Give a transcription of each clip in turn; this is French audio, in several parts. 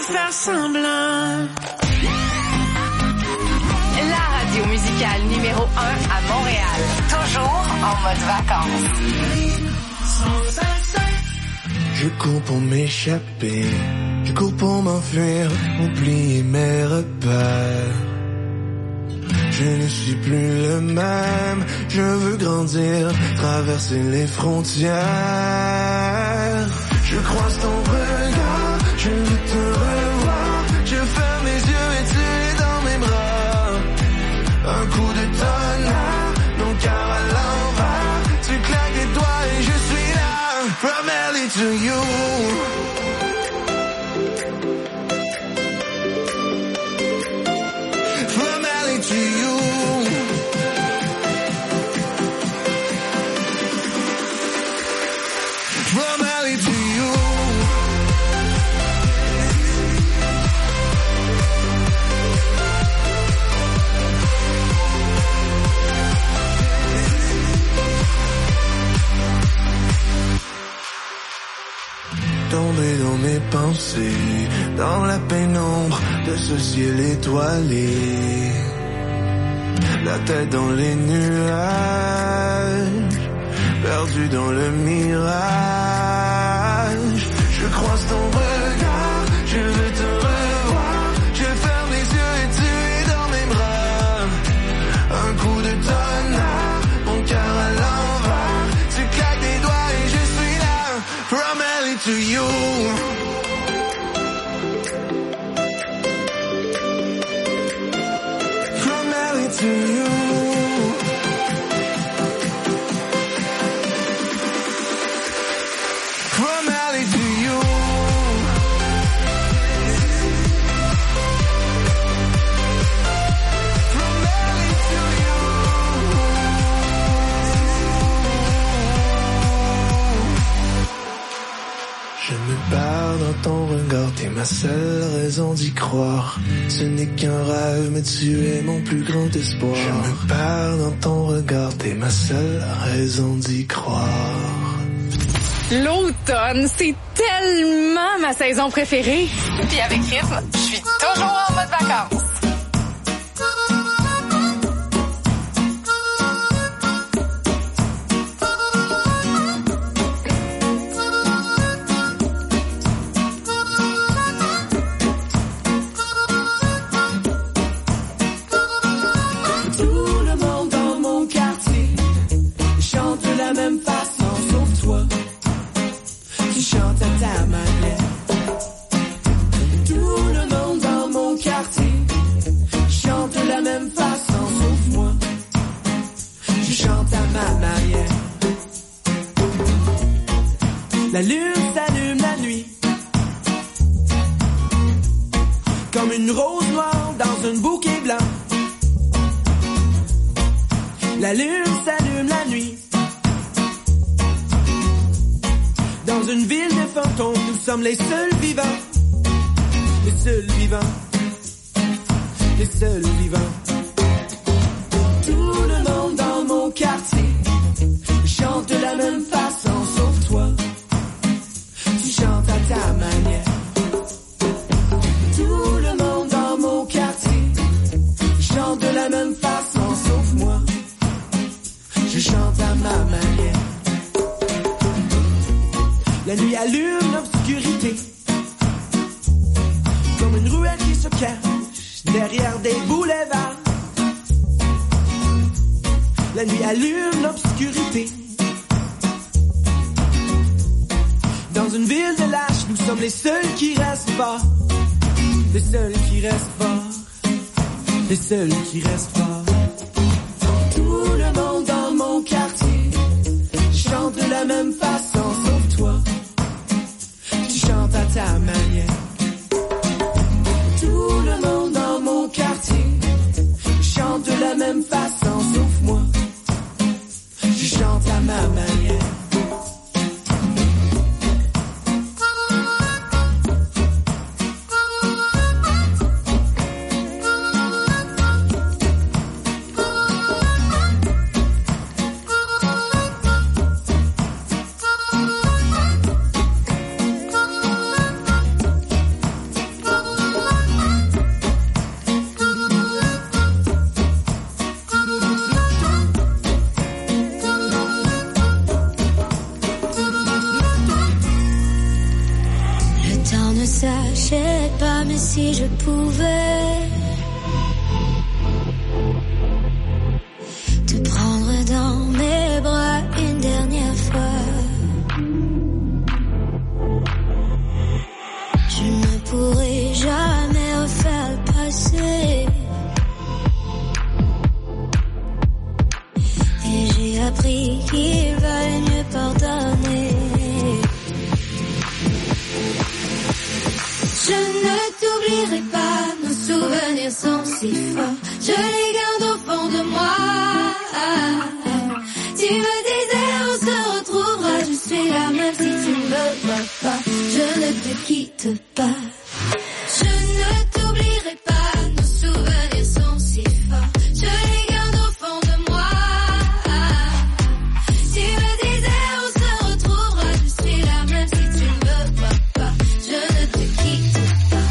faire semblant. La radio musicale numéro 1 à Montréal. Toujours en mode vacances. Je cours pour m'échapper, je cours pour m'enfuir, oublier mes repères. Je ne suis plus le même, je veux grandir, traverser les frontières. Je croise ton regard, je veux te revoir, je ferme mes yeux et tu es dans mes bras. Un coup de tonnerre, mon cœur à l'envers, tu claques les doigts et je suis là, from LA to you. From LA to you. From LA to you. Tomber dans mes pensées, dans la pénombre de ce ciel étoilé. La tête dans les nuages, perdu dans le mirage. Je croise ton regard, je veux te revoir. Je ferme les yeux et tu es dans mes bras. Un coup de tonnerre, mon cœur à l'envers. Tu claques des doigts et je suis là, from LA to you. From LA to you. From LA to you. From LA to you. Je me perds dans ton regard, t'es ma seule raison d'y croire. Ce n'est qu'un rêve, mais tu es mon plus grand espoir. Je me perds dans ton regard, t'es ma seule raison d'y croire. L'automne, c'est tellement ma saison préférée. Puis avec Rythme, je suis toujours en mode vacances. Tout le monde dans mon quartier chante de la même façon, sauf toi. Tu chantes à ta manière. Tout le monde dans mon quartier chante de la même façon, sauf moi. Je chante à ma manière. La lune s'allume la nuit, comme une rose noire dans un bouquet blanc. La lune s'allume la nuit, dans une ville de fantômes, nous sommes les seuls vivants. Les seuls vivants. Les seuls vivants. Tout le monde dans mon quartier chante de la même façon, sauf toi. Tu chantes à ta manière. Tout le monde dans mon quartier chante de la même façon, sauf moi. Je chante à ma manière. La nuit allume l'obscurité, comme une ruelle qui se cache derrière des boulevards. La nuit allume l'obscurité. Dans une ville de lâches, nous sommes les seuls qui restent forts. Les seuls qui restent forts. Les seuls qui restent forts. Tout le monde dans mon quartier chante de la même façon, sauf toi. Tu chantes à ta manière. Tout le monde dans mon quartier chante de la même façon, sauf moi. Je chante à ma manière. l'achète pas, mais si je pouvais te prendre dans mes bras une dernière fois, je ne pourrai jamais refaire le passé. Et j'ai appris qu'il valait mieux pardonner. Je ne t'oublierai pas, nos souvenirs sont si forts, je les garde au fond de moi. Tu me disais on se retrouvera, je suis là même si tu ne me vois pas. Je ne te quitte pas. Je ne t'oublierai pas, nos souvenirs sont si forts, je les garde au fond de moi. Tu me disais on se retrouvera, je suis là même si tu ne me vois pas. Je ne te quitte pas.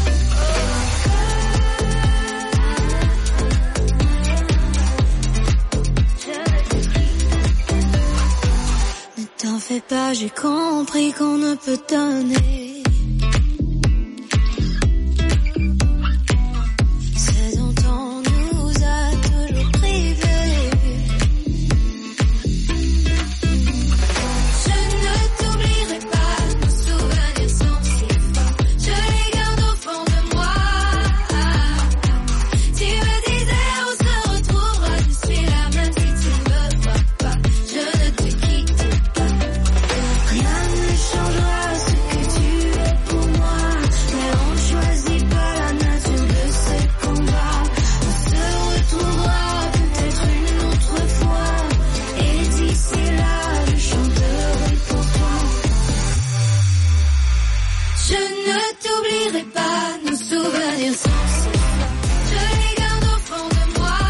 Je ne te quitte pas. Ne t'en fais pas, j'ai compris qu'on ne peut donner ce dont on nous a toujours privés. Je ne t'oublierai pas, nos souvenirs sont si forts, je les garde au fond de moi. Tu me disais on se retrouvera, je suis là même si tu ne me vois pas. Je ne te quitte pas. Rien ne changera ce que tu es pour moi, mais on ne choisit pas la nature de ce combat. On se retrouvera peut-être une autre fois, et d'ici là je chanterai pour toi. Je ne t'oublierai pas, nos souvenirs sont si forts, je les garde au fond de moi.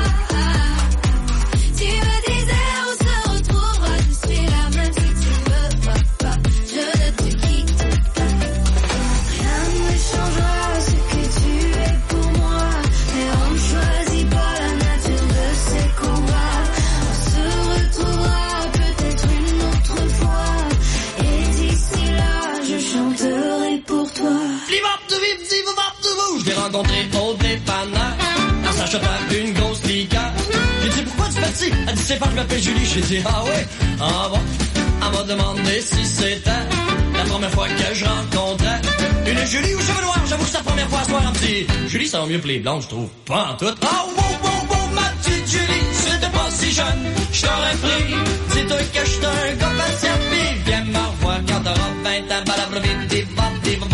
Tu me disais on se retrouvera, je suis là même si tu ne me vois pas. Je ne te quitte pas. Rien ne changera ce que tu es pour moi, mais on ne choisit pas la nature de ces combats. On se retrouvera peut-être une autre fois, et d'ici là je chanterai pour toi. Je l'ai rencontré au dépanneur en s'achetant une grosse liqueur. J'ai dit pourquoi tu fais ci? Elle dit c'est pas que je m'appelle Julie. J'ai dit ah ouais, ah bon. Elle m'a demandé si c'était la première fois que je rencontrais une Julie aux cheveux noirs. J'avoue que c'est la première fois à soir un petit Julie, ça va mieux que les blondes, je trouve. Pas en tout. Oh wow, ma petite Julie, si t'étais pas si jeune, je t'aurais pris. Dis-toi que j'étais un gars patient, pis viens me revoir quand t'auras 20 ans. Balabla vite, des bop,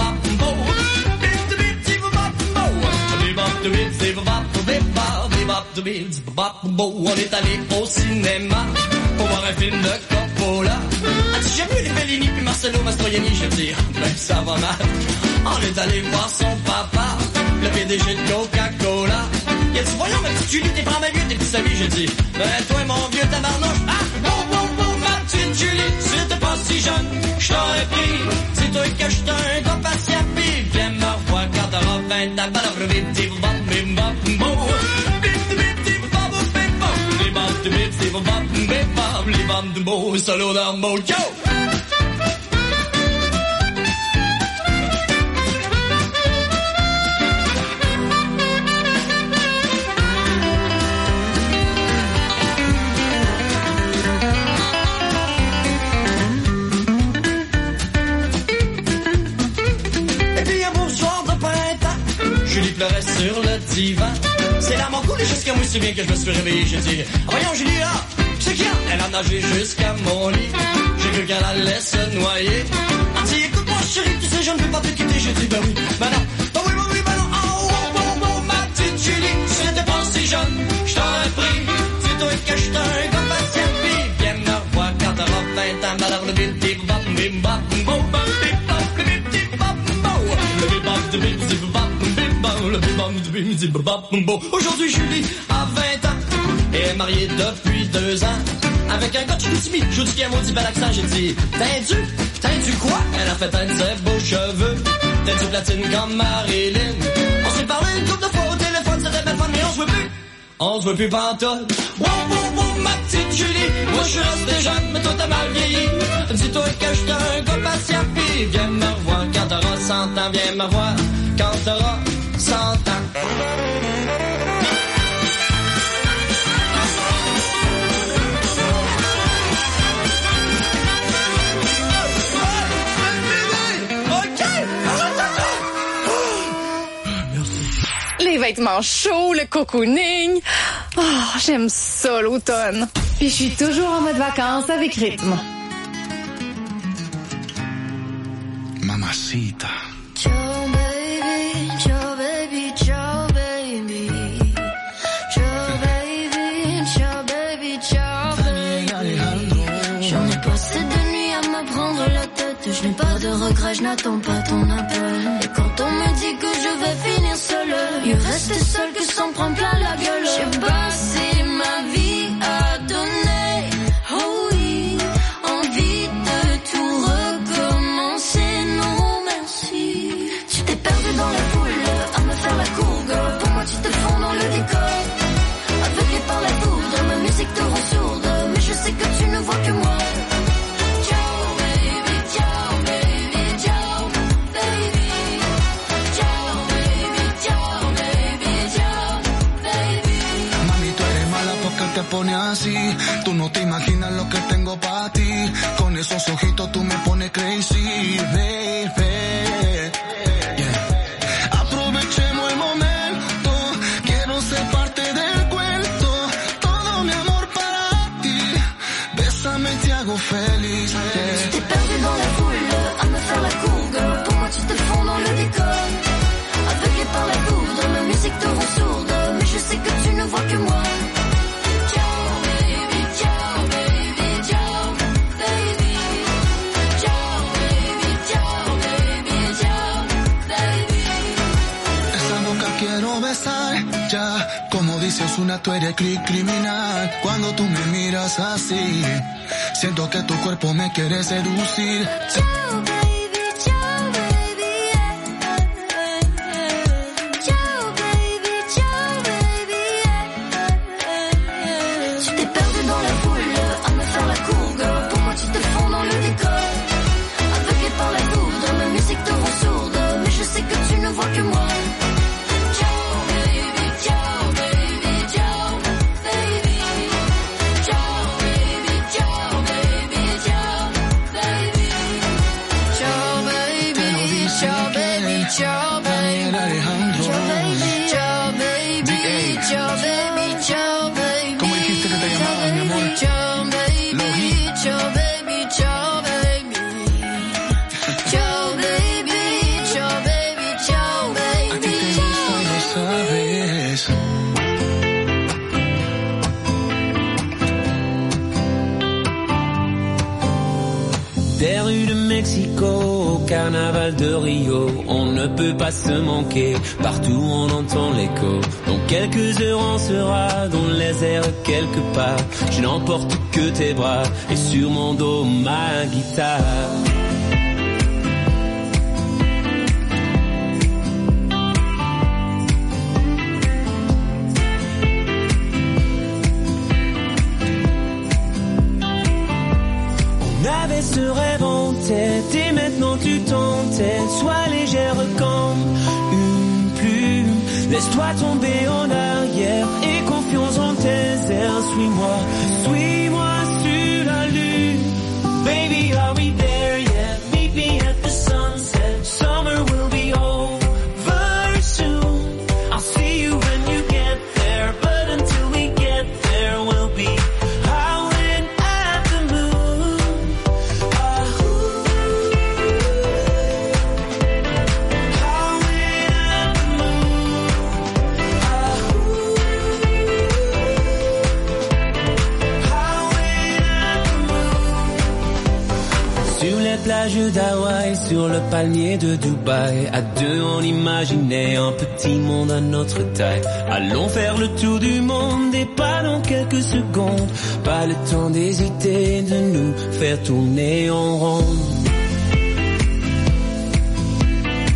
on est allé au cinéma pour voir un film de Coppola. Elle dit j'aime mieux les Bellini puis Marcello Mastroianni. J'ai dit ben ça va mal. On est allé voir son papa, le PDG de Coca-Cola. Il a dit voyons ma petite Julie, t'es vraiment mieux, t'es plus sa vie. J'ai dit ben toi mon vieux tabarnouche. Ah wow, ma petite Julie, si t'es pas si jeune, je t'aurais pris. C'est toi que j'étais un gars patient, pis viens me revoir quand t'auras 20 ans. Solo down mode, yo! Et puis un beau soir de printemps, Julie pleurait sur le divan. C'est là mon coulé jusqu'à moi si bien que je me suis réveillé. J'ai dit voyons Julie là, c'est qui? Elle a nagé jusqu'à mon lit. J'ai cru qu'elle allait se noyer. Elle dit écoute-moi chérie, tu sais je ne peux pas te quitter. J'ai dit ben oui, ben non, ben oui, ben non. Oh, ma petite Julie, si t'étais pas si jeune, je t'aurais pris. C'est toi que j'étais un gars patient, pis viens me revoir quand t'auras 20 ans. Balabla bim bim bam bim bam bam bam bim bam bim bim bam bam. Le bim bam bim bim bam bim bam. Le bim bam bim bam bam. Aujourd'hui Julie a 20 ans et est mariée depuis 2 ans. Avec un gars de Chicoutimi, je dis qu'il y a un maudit bel accent, j'ai dit t'as du quoi? Elle a fait un de ses beaux cheveux, t'as du platine comme Marilyn. On s'est parlé une couple de fois au téléphone, c'était belle fun, mais on se veut plus pantoute. Wow, ma petite Julie, moi je suis resté jeune, mais toi t'as mal vieilli. Dis-toi que je suis un gars patient, puis viens me revoir quand t'auras 100 ans, viens me revoir quand t'auras 100 ans. Les vêtements chauds, le cocooning. Oh, j'aime ça l'automne. Puis je suis toujours en mode vacances avec rythme. Mamacita. Ciao baby, ciao baby, ciao baby. Ciao baby, ciao baby, ciao baby. J'en ai passé de nuit à me prendre la tête. Je n'ai pas de regrets, je n'attends pas ton appel. Et quand on me dit que je vais finir seule, il rester seul que s'en prendre plein la gueule. J'ai passé ma vie à donner, oh oui, envie de tout recommencer, non merci. Tu t'es perdu dans la foule, à me faire la cour, girl. Pour moi tu te fonds dans le décor, aveuglé par la foudre, ma musique te rend sourde, mais je sais que tu ne vois que moi. Te pone así, tú no te imaginas lo que tengo para ti. Con esos ojitos tú me pones crazy, baby. Yeah. Aprovechemos el momento, quiero ser parte del cuento. Todo mi amor para ti, bésame y te hago feliz. Yeah. Tu t'es perdu dans la foule, à me faire la cour, girl. Pour moi tu te fonds dans le décor, aveuglé par la foudre, ma musique te rend sourde, mais je sais que tu ne vois que moi. Ya, como dice Ozuna, tú eres criminal. Cuando tú me miras así, siento que tu cuerpo me quiere seducir. Ciao baby, ciao baby, ciao baby, ciao baby. Tu t'es perdu dans la foule, à me faire la cour, girl. Pour moi tu te fonds dans le décor, aveuglé par la foudre, ma musique te rend sourde, mais je sais que tu ne vois que moi. Mexico, au carnaval de Rio, on ne peut pas se manquer, partout on entend l'écho. Dans quelques heures on sera dans les airs quelque part, je n'emporte que tes bras et sur mon dos ma guitare. Ce rêve en tête et maintenant tu t'entêtes. Sois légère comme une plume, laisse-toi tomber en arrière et confiance en tes airs. Suis-moi, suis-moi sur la lune. Baby, are we there yet? Meet me at the sunset. Summer will be over soon. I'll see you when you get there, but until we get there we'll be howling at the moon. Plage d'Hawaï, sur le palmier de Dubaï. À deux on imaginait un petit monde à notre taille. Allons faire le tour du monde et pas dans quelques secondes. Pas le temps d'hésiter, de nous faire tourner en rond.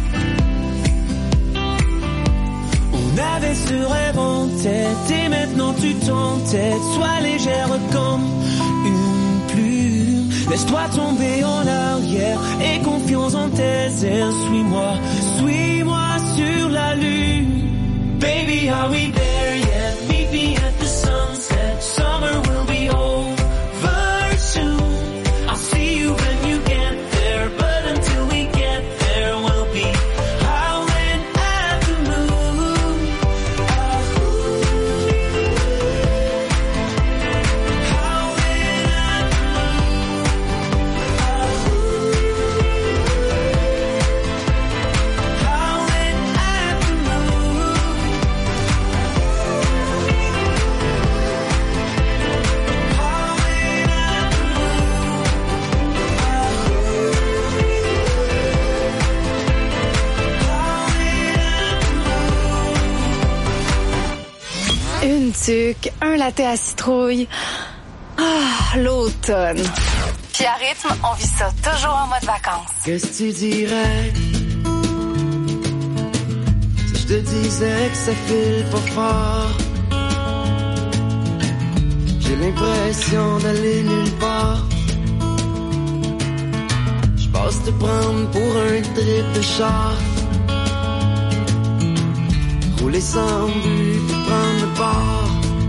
On avait ce rêve en tête et maintenant tu ton tête, sois légère comme une plume. Laisse-toi tomber en arrière et confiance en tes ailes. Suis-moi sur la lune. Baby, are we there yet? Meet me at the sunset. Summer will be over soon. I'll see you when you get there, but until we get there, we'll be howling at the moon. Howling at the moon. Howling at the moon. Une tuque, un latte à citrouille. Ah, l'automne. Puis à rythme, on vit ça toujours en mode vacances. Qu'est-ce que tu dirais si je te disais que ça file pas fort? J'ai l'impression d'aller nulle part. Je passe te prendre pour un trip de char. Rouler sans but puis prendre le bord.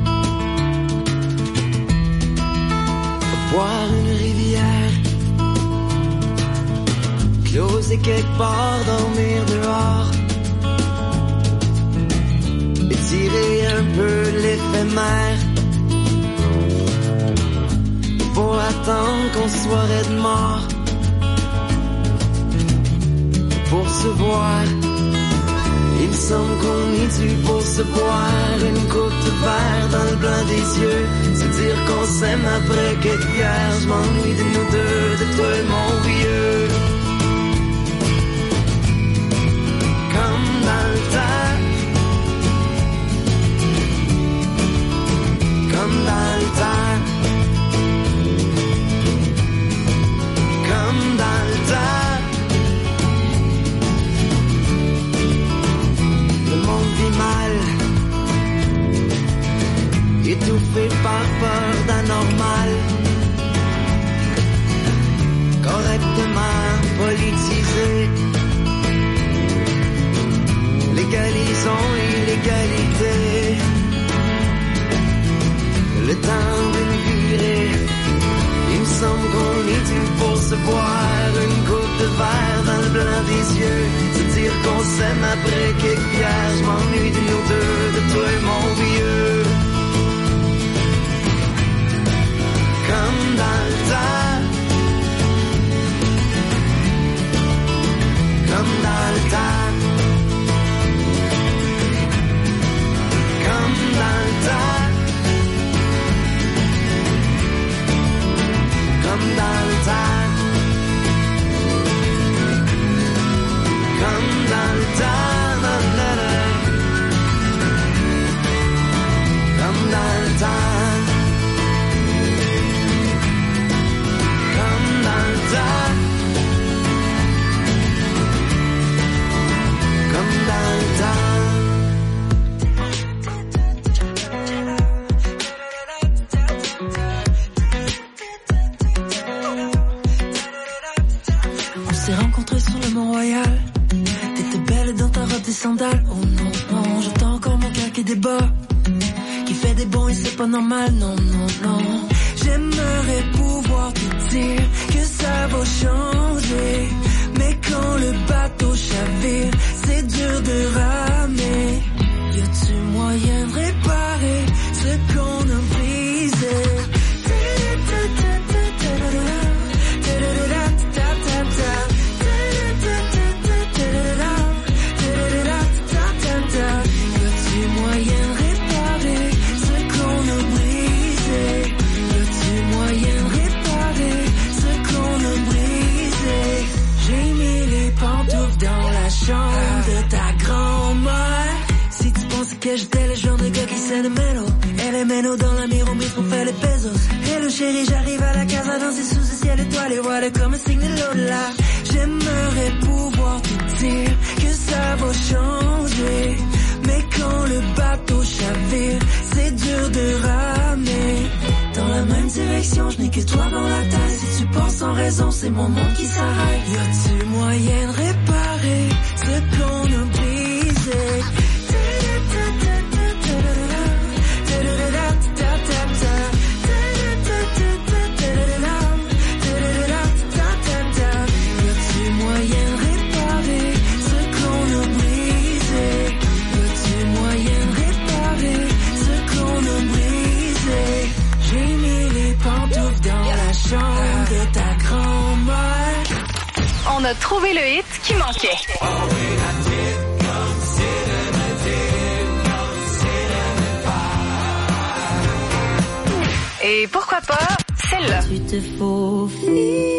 Boire une rivière. Closer quelque part, dormir dehors. Étirer un peu l'éphémère. Pour attendre qu'on soit raide mort. Pour se voir. Il me semble qu'on est dû pour se boire une coupe de verre dans le blanc des yeux. Se dire qu'on s'aime après quelques bières. Je m'ennuie de nous deux, de toi et mon vieux. Comme dans le temps. Comme dans le temps. Comme dans le temps. Le monde vit mal, étouffé par peur d'anormal, correctement politisé. Légalisons illégalité, le temps d'une virée. Il me semble qu'on est dû pour se boire une coupe de verre dans le blanc des yeux. Se dire qu'on s'aime après quelques bières. Je m'ennuie de nous deux, de toi et mon vieux. Comme dans le temps. Comme dans le temps. Comme dans le temps. Comme dans le temps. Comme dans le temps. Comme dans le temps. Comme dans le temps. Comme dans le temps. Mont-Royal, t'étais belle dans ta robe des sandales. Oh non, non, j'entends encore mon cœur qui débat, qui fait des bons et c'est pas normal. Non, non, non. J'aimerais pouvoir te dire que ça va changer, mais quand le bateau chavire, c'est dur de ramer. Y a-tu moyen de réparer ce qu'on a brisé? De ta grand-mère. Si tu penses que j'étais le genre de gars qui sait le mélo, elle est méno dans la mire, on mise pour faire les pesos. Hello chérie, j'arrive à la casa danser sous ce ciel étoilé, voilà comme un signe de l'au-delà. J'aimerais pouvoir te dire que ça va changer, mais quand le bateau chavire, c'est dur de que toi dans la tête. Si tu penses sans raison, c'est mon monde qui s'arrête. Y a-tu moyen de réparer ce qu'on a brisé? De ta grand-mère. On a trouvé le hit qui manquait. Et pourquoi pas celle-là. Tu te faufiles.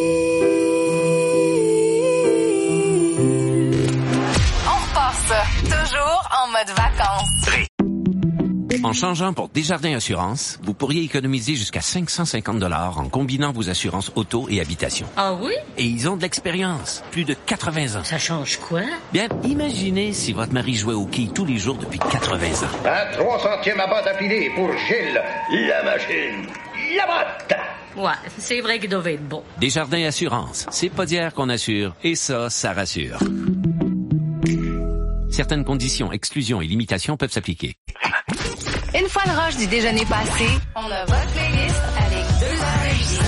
On repart ça, toujours en mode vacances. En changeant pour Desjardins Assurance, vous pourriez économiser jusqu'à 550 $ en combinant vos assurances auto et habitation. Ah oui? Et ils ont de l'expérience, plus de 80 ans. Ça change quoi? Bien, imaginez si votre mari jouait au quilles tous les jours depuis 80 ans. À 300e à botte affilée pour Gilles, la machine, la botte. Ouais, c'est vrai qu'il devait être bon. Desjardins Assurance, c'est pas d'hier qu'on assure, et ça rassure. Certaines conditions, exclusions et limitations peuvent s'appliquer. Une fois le rush du déjeuner passé, on a votre playlist avec 2 heures de musique.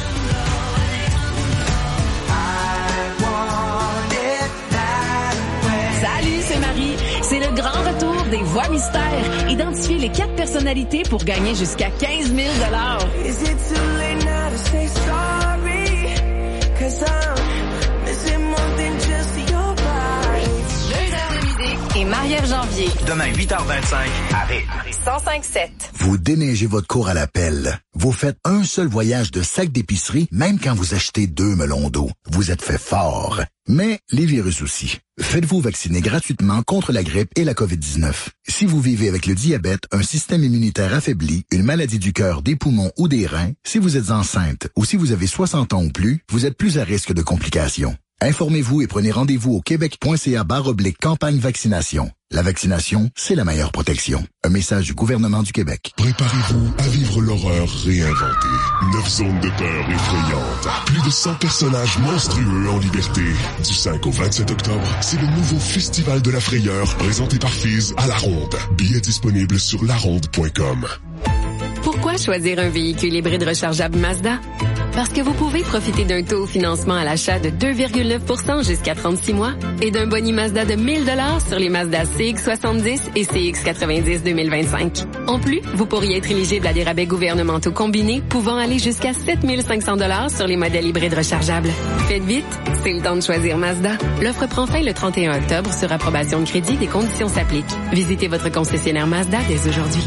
Salut, c'est Marie. C'est le grand retour des Voix mystères. Identifiez les 4 personnalités pour gagner jusqu'à 15 000 $. Is it too late now to say sorry? 'Cause I'm missing more than just your body. 2 heures de musique et Marie-Ève Janvier. Demain, 8h25, à Rythme. 105.7. Vous déneigez votre cour à la pelle. Vous faites un seul voyage de sac d'épicerie, même quand vous achetez 2 melons d'eau. Vous êtes fait fort. Mais les virus aussi. Faites-vous vacciner gratuitement contre la grippe et la COVID-19. Si vous vivez avec le diabète, un système immunitaire affaibli, une maladie du cœur, des poumons ou des reins, si vous êtes enceinte ou si vous avez 60 ans ou plus, vous êtes plus à risque de complications. Informez-vous et prenez rendez-vous au québec.ca/campagne vaccination. La vaccination, c'est la meilleure protection. Un message du gouvernement du Québec. Préparez-vous à vivre l'horreur réinventée. 9 zones de peur effrayantes. Plus de 100 personnages monstrueux en liberté. Du 5 au 27 octobre, c'est le nouveau Festival de la frayeur présenté par Fizz à La Ronde. Billets disponibles sur laronde.com. Pourquoi choisir un véhicule hybride rechargeable Mazda? Parce que vous pouvez profiter d'un taux au financement à l'achat de 2,9% jusqu'à 36 mois et d'un boni Mazda de 1 000 $ sur les Mazda CX-70 et CX-90 2025. En plus, vous pourriez être éligible à des rabais gouvernementaux combinés pouvant aller jusqu'à 7 500 $ sur les modèles hybrides rechargeables. Faites vite, c'est le temps de choisir Mazda. L'offre prend fin le 31 octobre sur approbation de crédit. Des conditions s'appliquent. Visitez votre concessionnaire Mazda dès aujourd'hui.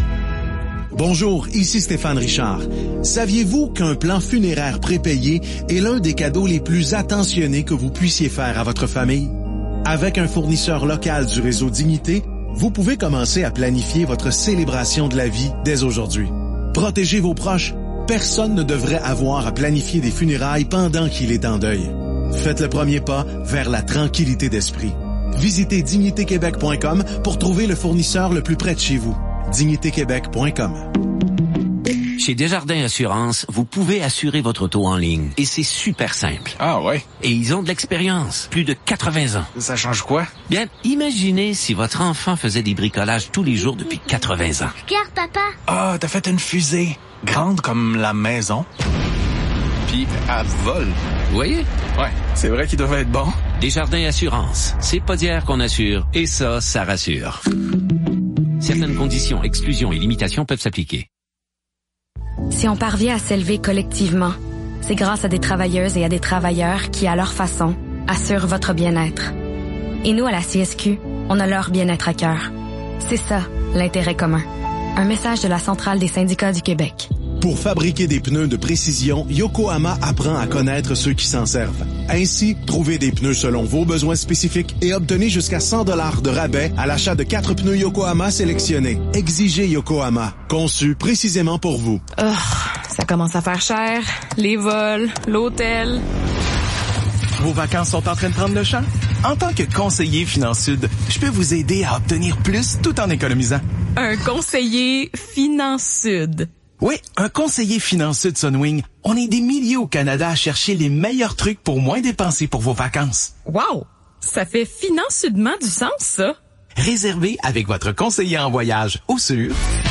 Bonjour, ici Stéphane Richard. Saviez-vous qu'un plan funéraire prépayé est l'un des cadeaux les plus attentionnés que vous puissiez faire à votre famille? Avec un fournisseur local du réseau Dignité, vous pouvez commencer à planifier votre célébration de la vie dès aujourd'hui. Protégez vos proches. Personne ne devrait avoir à planifier des funérailles pendant qu'il est en deuil. Faites le premier pas vers la tranquillité d'esprit. Visitez dignitéquebec.com pour trouver le fournisseur le plus près de chez vous. dignitéquebec.com. Chez Desjardins Assurance, vous pouvez assurer votre auto en ligne. Et c'est super simple. Ah ouais? Et ils ont de l'expérience. Plus de 80 ans. Ça change quoi? Bien, imaginez si votre enfant faisait des bricolages tous les jours depuis 80 ans. Regarde, papa. Ah, t'as fait une fusée. Grande comme la maison. Puis, elle vole. Vous voyez? Ouais, c'est vrai qu'il devait être bon. Desjardins Assurance. C'est pas d'hier qu'on assure. Et ça rassure. Certaines conditions, exclusions et limitations peuvent s'appliquer. Si on parvient à s'élever collectivement, c'est grâce à des travailleuses et à des travailleurs qui, à leur façon, assurent votre bien-être. Et nous, à la CSQ, on a leur bien-être à cœur. C'est ça, l'intérêt commun. Un message de la Centrale des syndicats du Québec. Pour fabriquer des pneus de précision, Yokohama apprend à connaître ceux qui s'en servent. Ainsi, trouvez des pneus selon vos besoins spécifiques et obtenez jusqu'à 100 $ de rabais à l'achat de 4 pneus Yokohama sélectionnés. Exigez Yokohama, conçu précisément pour vous. Ça commence à faire cher. Les vols, l'hôtel. Vos vacances sont en train de prendre le champ? En tant que conseiller FinanceSud, je peux vous aider à obtenir plus tout en économisant. Un conseiller FinanceSud. Oui, un conseiller financier de Sunwing. On est des milliers au Canada à chercher les meilleurs trucs pour moins dépenser pour vos vacances. Wow! Ça fait financièrement du sens, ça. Réservez avec votre conseiller en voyage au sur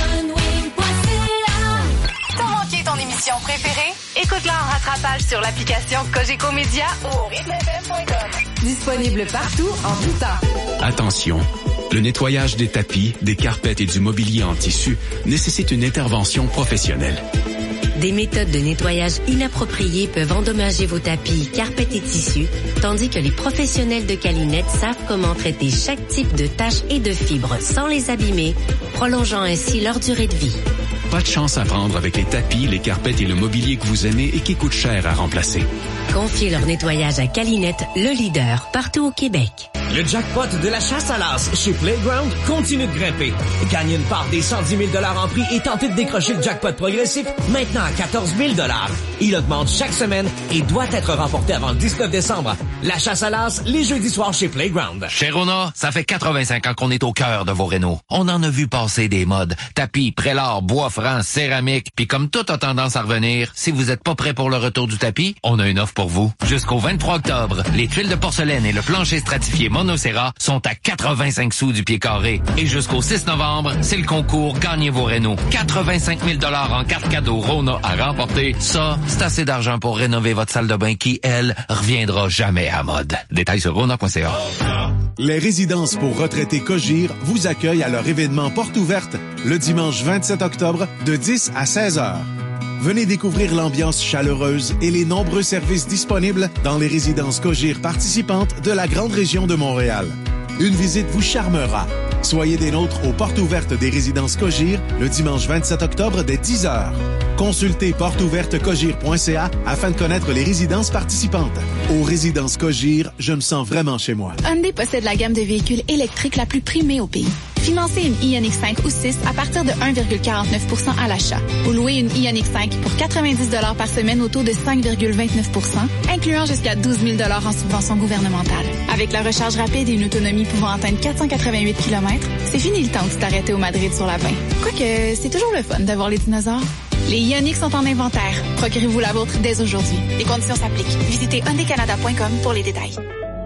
T'as manqué ton émission préférée? Écoute-la en rattrapage sur l'application Cogeco Média ou au rythmefm.com. Disponible partout en tout temps. Attention, le nettoyage des tapis, des carpettes et du mobilier en tissu nécessite une intervention professionnelle. Des méthodes de nettoyage inappropriées peuvent endommager vos tapis, carpettes et tissus, tandis que les professionnels de Calinette savent comment traiter chaque type de taches et de fibres sans les abîmer, prolongeant ainsi leur durée de vie. Pas de chance à prendre avec les tapis, les carpettes et le mobilier que vous aimez et qui coûtent cher à remplacer. Confiez leur nettoyage à Calinette, le leader partout au Québec. Le jackpot de la chasse à l'as chez Playground continue de grimper. Gagnez une part des 110 000 $ en prix et tentez de décrocher le jackpot progressif maintenant à 14 000 $. Il augmente chaque semaine et doit être remporté avant le 19 décembre. La chasse à l'as, les jeudis soirs chez Playground. Chez Rona, ça fait 85 ans qu'on est au cœur de vos rénaux. On en a vu passer des modes. Tapis, prélat, bois franc, céramique. Puis comme tout a tendance à revenir, si vous êtes pas prêt pour le retour du tapis, on a une offre pour vous. Jusqu'au 23 octobre, les tuiles de porcelaine et le plancher stratifié Monocera sont à 85 sous du pied carré. Et jusqu'au 6 novembre, c'est le concours Gagnez vos rénaux. 85 000 $ en carte cadeau Rona à remporter. Ça, c'est assez d'argent pour rénover votre salle de bain qui, elle, reviendra jamais à mode. Détails sur rona.ca. Les résidences pour retraités Cogir vous accueillent à leur événement porte ouverte le dimanche 27 octobre de 10 à 16 heures. Venez découvrir l'ambiance chaleureuse et les nombreux services disponibles dans les résidences Cogir participantes de la grande région de Montréal. Une visite vous charmera. Soyez des nôtres aux portes ouvertes des résidences Cogir le dimanche 27 octobre dès 10 heures. Consultez porteouvertecogir.ca afin de connaître les résidences participantes. Aux résidences Cogir, je me sens vraiment chez moi. Hyundai possède la gamme de véhicules électriques la plus primée au pays. Financez une Ioniq 5 ou 6 à partir de 1,49% à l'achat. Ou louez une Ioniq 5 pour 90 $ par semaine au taux de 5,29%, incluant jusqu'à 12 000 $ en subvention gouvernementale. Avec la recharge rapide et une autonomie pouvant atteindre 488 km, c'est fini le temps de t'arrêter au Madrid sur la 20. Quoique, c'est toujours le fun d'avoir les dinosaures. Les Ioniq sont en inventaire. Procurez-vous la vôtre dès aujourd'hui. Les conditions s'appliquent. Visitez hyundaicanada.com pour les détails.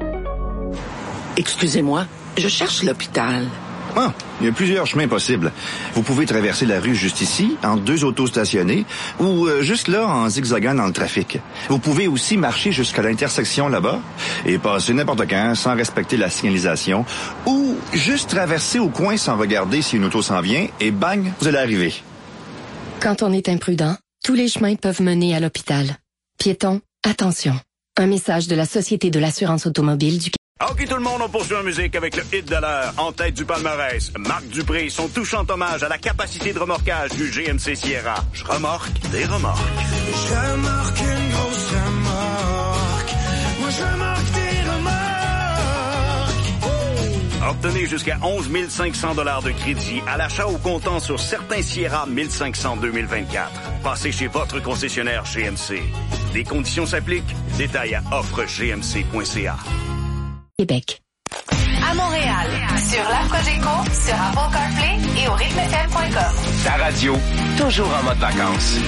Excusez-moi, je cherche l'hôpital. Ah, il y a plusieurs chemins possibles. Vous pouvez traverser la rue juste ici, entre deux autos stationnées, ou juste là, en zigzagant dans le trafic. Vous pouvez aussi marcher jusqu'à l'intersection là-bas et passer n'importe quand sans respecter la signalisation, ou juste traverser au coin sans regarder si une auto s'en vient et bang, vous allez arriver. Quand on est imprudent, tous les chemins peuvent mener à l'hôpital. Piétons, attention. Un message de la Société de l'assurance automobile du Québec. OK, tout le monde, on poursuit en musique avec le hit de l'heure. En tête du palmarès, Marc Dupré, son touchant hommage à la capacité de remorquage du GMC Sierra. Je remorque des remorques. Je remorque une grosse remorque. Moi, je remorque des remorques. Obtenez jusqu'à 11 500 $ de crédit à l'achat au comptant sur certains Sierra 1500 2024. Passez chez votre concessionnaire GMC. Les conditions s'appliquent. Détails à offregmc.ca. Québec. À Montréal, sur l'app Cogeco, sur Apple CarPlay et au rythmefm.com. Ta radio, toujours en mode vacances.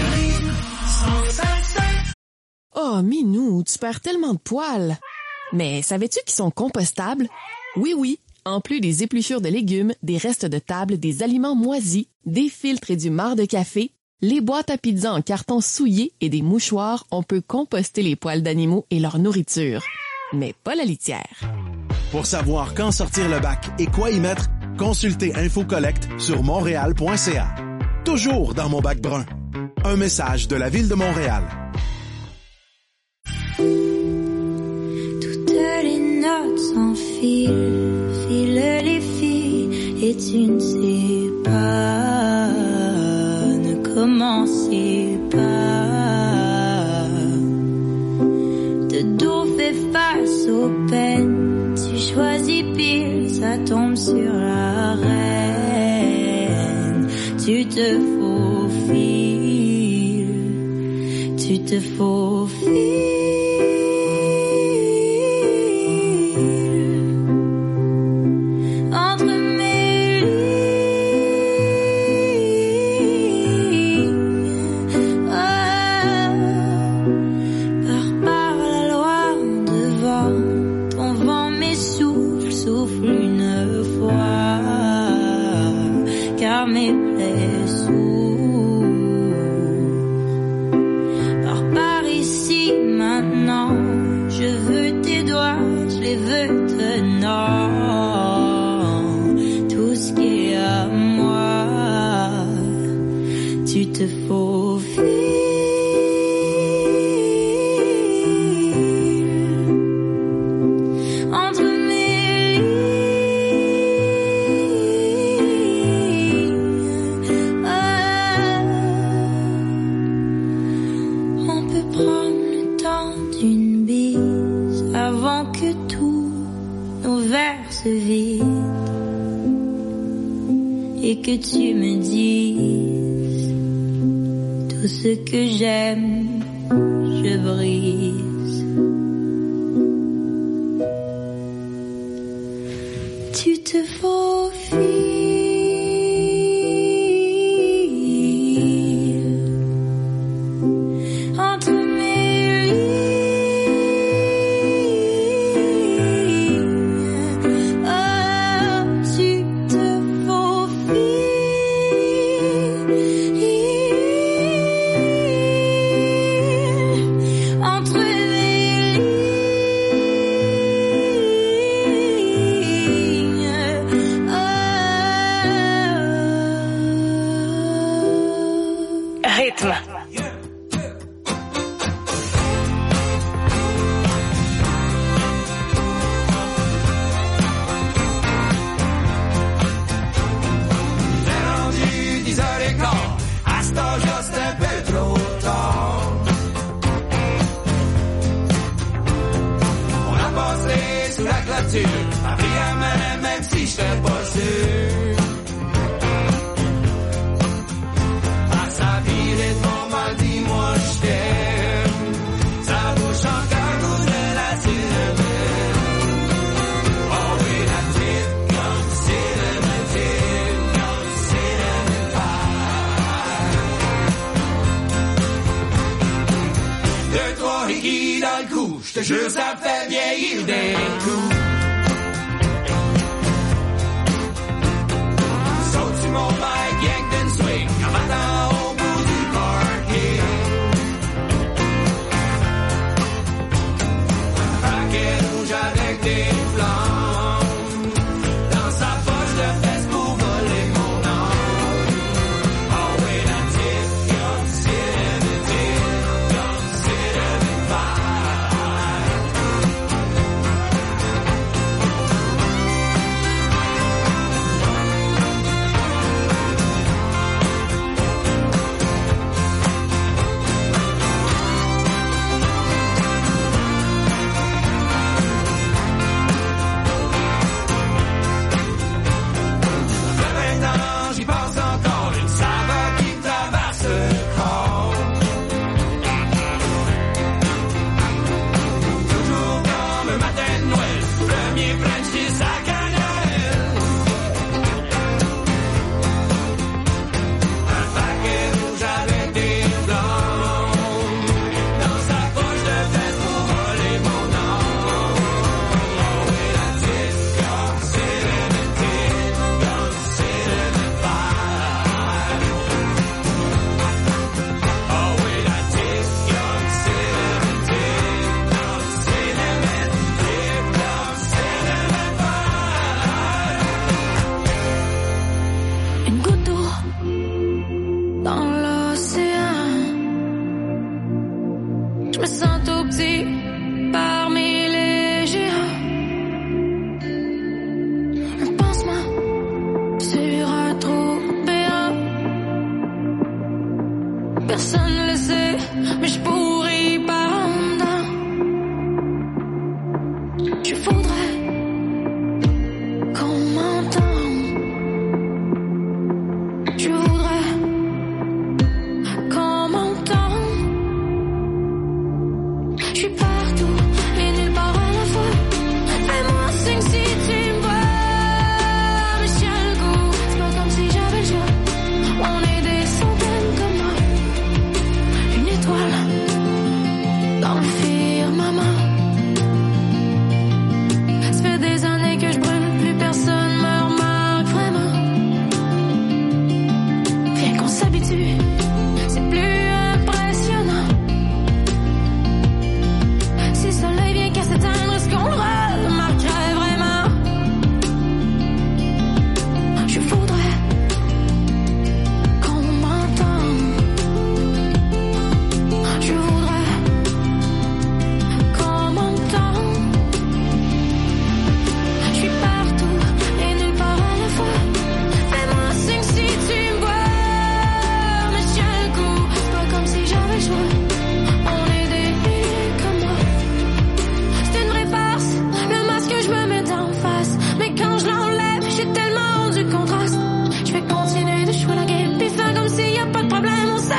Oh, Minou, tu perds tellement de poils. Mais savais-tu qu'ils sont compostables? Oui, oui. En plus des épluchures de légumes, des restes de table, des aliments moisis, des filtres et du marc de café, les boîtes à pizza en carton souillé et des mouchoirs, on peut composter les poils d'animaux et leur nourriture. Mais pas la litière. Pour savoir quand sortir le bac et quoi y mettre, consultez InfoCollect sur montréal.ca. Toujours dans mon bac brun. Un message de la Ville de Montréal. Toutes les notes s'enfilent les filles, et tu ne sais pas, ne commencez pas. De dos fait face aux peines, tu choisis pile, ça tombe sur la reine. Tu te faufiles. Entre mes lignes, par mes plaies sourdes. Par ici maintenant, je veux tes doigts, je les veux tenant. Tout ce qui est à moi, tu te faufiles entre mes lignes. On peut prendre le temps d'une bise avant que tous nos verres se vident et que tu me dises tout ce que j'aime, je brise. Tu te faufiles entre mes lignes. Oh, tu te faufiles entre mes lignes. Rythme. J'ai rendu 10h15, à ce temps-là c'est un peu trop tard. On a passé sous la clôture, appris à main même si j'étais pas sûr. À sa vie, les tombes m'a dit moi je t'aime. Sa bouche encore goût de la cinnamon. Oh oui, la petite comme cinnamon, petite comme cinnamon pie. 2, 3 hickeys dans le cou, j'te jure ça me fait vieillir d'un coup. Saute sur mon bike, yank d'une swing, en battant au bout du parking. Un paquet rouge avec des flammes, dans sa poche de fesse pour voler mon âme. Oh oui, la petite comme cinnamon, petite comme cinnamon pie.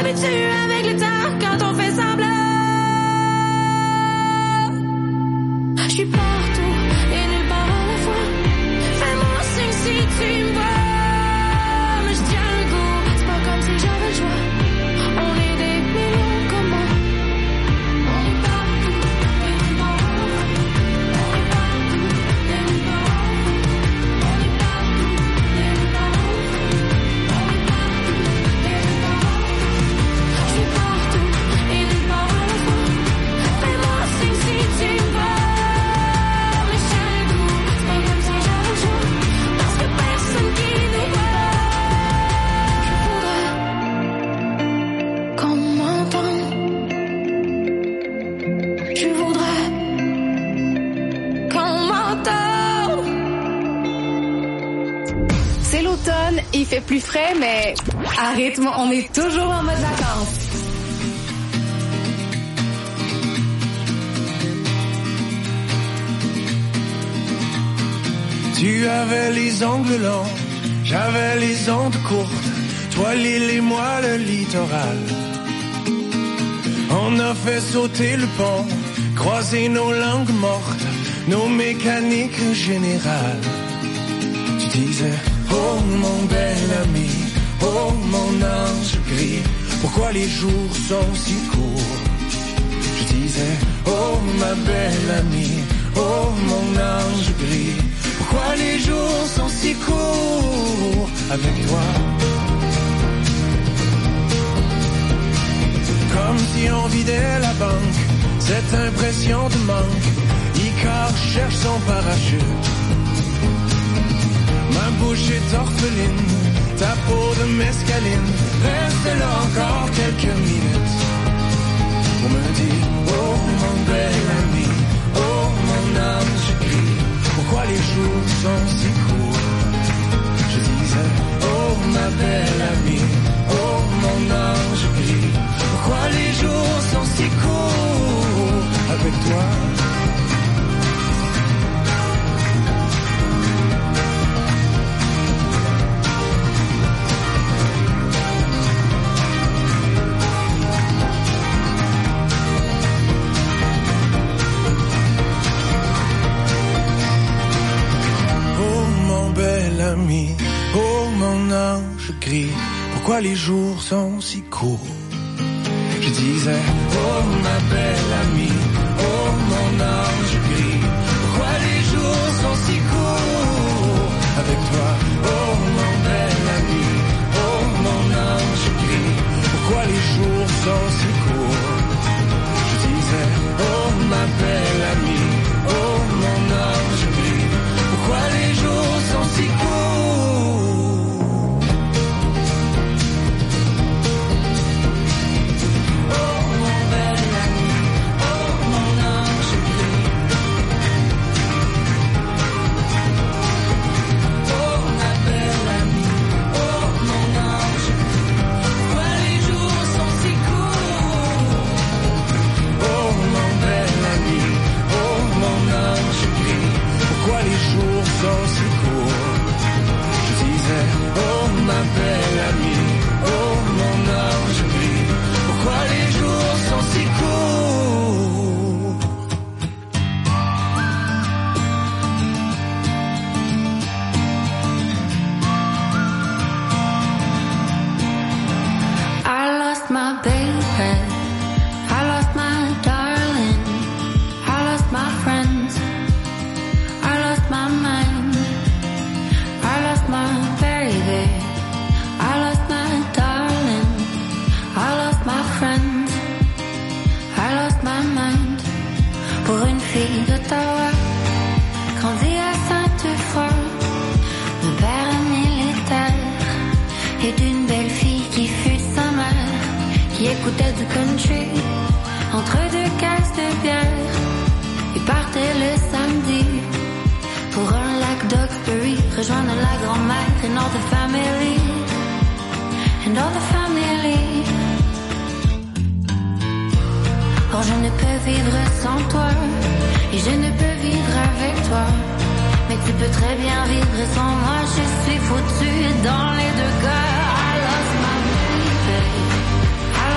m'habitue avec le temps quand on fait semblant. Je suis partout et nulle part à la fois. Fais-moi signe si tu me vois. Mais je tiens le coup, c'est pas comme si j'avais le choix. On est des millions comme moi. On est partout et nulle part à la fois. On est partout et nulle part à la fois. On est partout et nulle part à la fois. On est partout et nulle part à la fois. Je suis partout et nulle part à la fois. Fais-moi signe si tu me vois. C'est l'automne, il fait plus frais, mais à rythme, on est toujours en mode vacances. Tu avais les ongles longs, j'avais les ondes courtes, toi l'île et moi le littoral. On a fait sauter le pont, croiser nos langues mortes, nos mécaniques générales. Tu disais, oh mon bel ami, oh mon ange gris, pourquoi les jours sont si courts? Je disais, oh ma belle amie, oh mon ange gris, pourquoi les jours sont si courts avec toi? Comme si on vidait la banque, cette impression de manque, Icare cherche son parachute. Ma bouche est orpheline, ta peau de mescaline, reste là encore quelques minutes. On me dit, oh mon bel ami, oh mon ange gris, pourquoi les jours sont si courts? Je disais, oh ma belle amie, oh mon ange gris, pourquoi les jours sont si courts avec toi? Ami, oh mon ange gris, pourquoi les jours sont si courts? Je disais, oh ma belle amie, oh mon ange gris, pourquoi les jours sont si courts avec toi? Oh mon bel ami, oh mon ange gris, pourquoi les jours sont si courts? Je disais, oh ma belle amie, oh mon ange gris, pourquoi les jours sont si courts? Écoutait du country entre deux caisses de bière et partait le samedi pour un lac d'Oxbury, rejoindre la grand-mère and all the family, and all the family. Or je ne peux vivre sans toi et je ne peux vivre avec toi, mais tu peux très bien vivre sans moi. Je suis foutue dans les deux cas. I lost my baby, I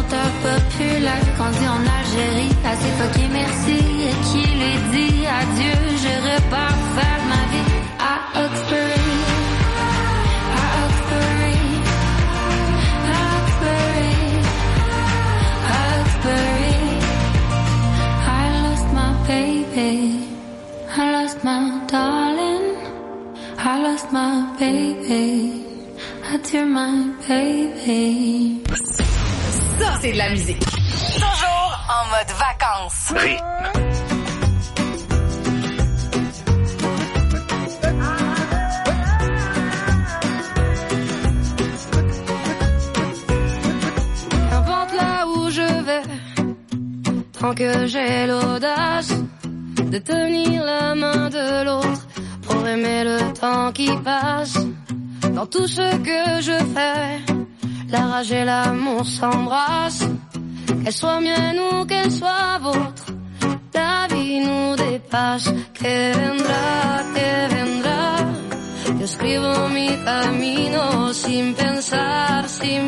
chanteur populaire grandi en Algérie, assez fucké merci, et qui lui dit adieu, je repars faire ma vie à Oxbury, à Oxbury, à Oxbury, à Oxbury. I lost my baby, I lost my darling, I lost my baby, adieu my baby. Ça, c'est de la musique. Toujours en mode vacances. Rythme. Qu'importe là où je vais, tant que j'ai l'audace de tenir la main de l'autre pour aimer le temps qui passe. Dans tout ce que je fais, la rage et l'amour s'embrassent. Qu'elle soit mienne ou qu'elle soit vôtre, la vie nous dépasse. Que vendrá, yo escribo mi camino sin pensar,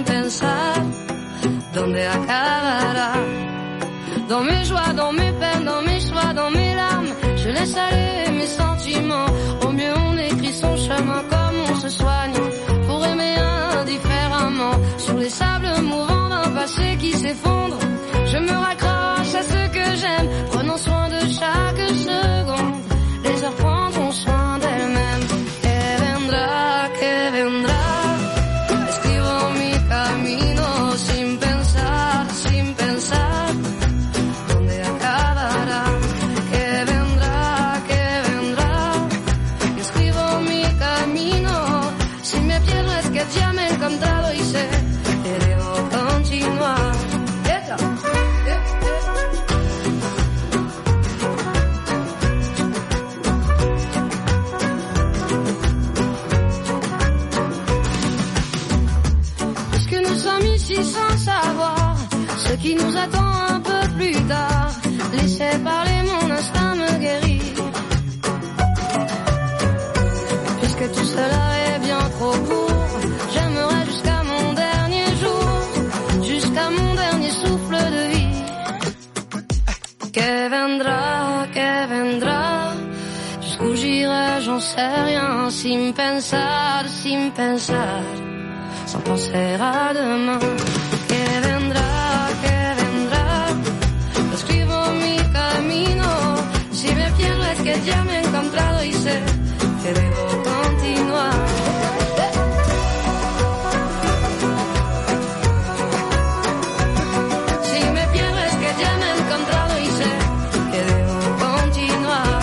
¿dónde acabará? Dans mes joies, dans mes peines, dans mes choix, dans mes larmes, je laisse aller mes sentiments. Au mieux on écrit son chemin comme on se soigne, pour aimer indifféremment. Sur les sables mouvants d'un passé qui s'effondre, je me raccroche à ce que j'aime, prenant soin de chaque seconde. Les heures prendront soin d'elles-mêmes. Que vendrá, escribo mi camino sin pensar, ¿dónde acabará? Que vendrá, yo escribo mi camino. Si me pierdo es que ya me he encontrado y sé que debo continuar. Puisque nous sommes ici sans savoir ce qui nous attend un peu plus tard, laissez parler, mon instinct me guérit. Puisque tout cela est bien trop court, j'aimerais jusqu'à mon dernier jour, jusqu'à mon dernier souffle de vie. Que vendrá, jusqu'où j'irai, j'en sais rien, sin pensar, sans penser à demain. Que vendrá, escribo mi camino. Si me pierdo es que ya me he encontrado y sé que debo continuar. Si me pierdo es que ya me he encontrado y sé que debo continuar.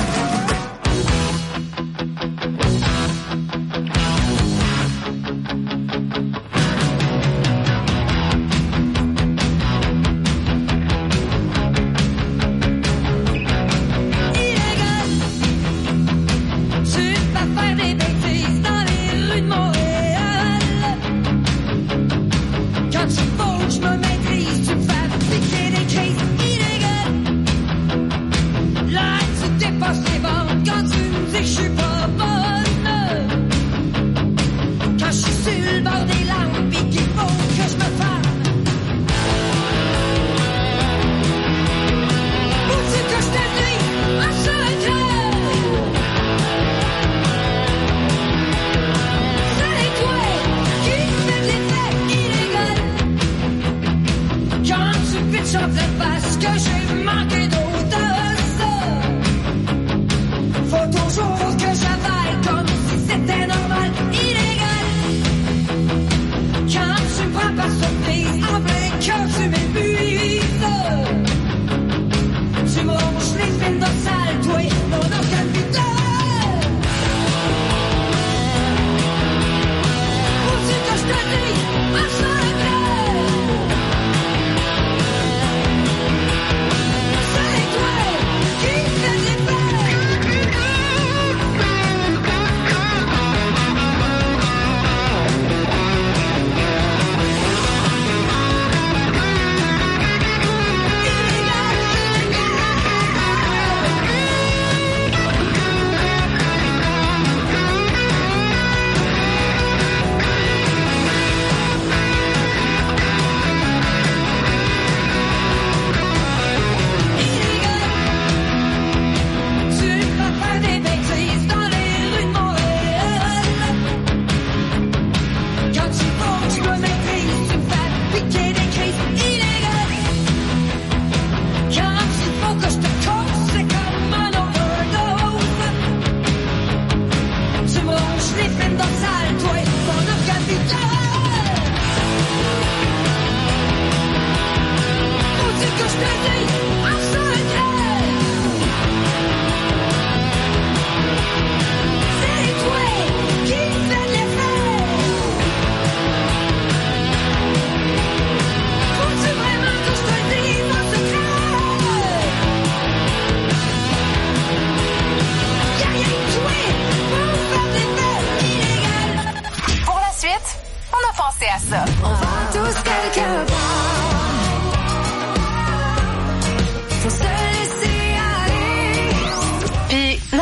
Say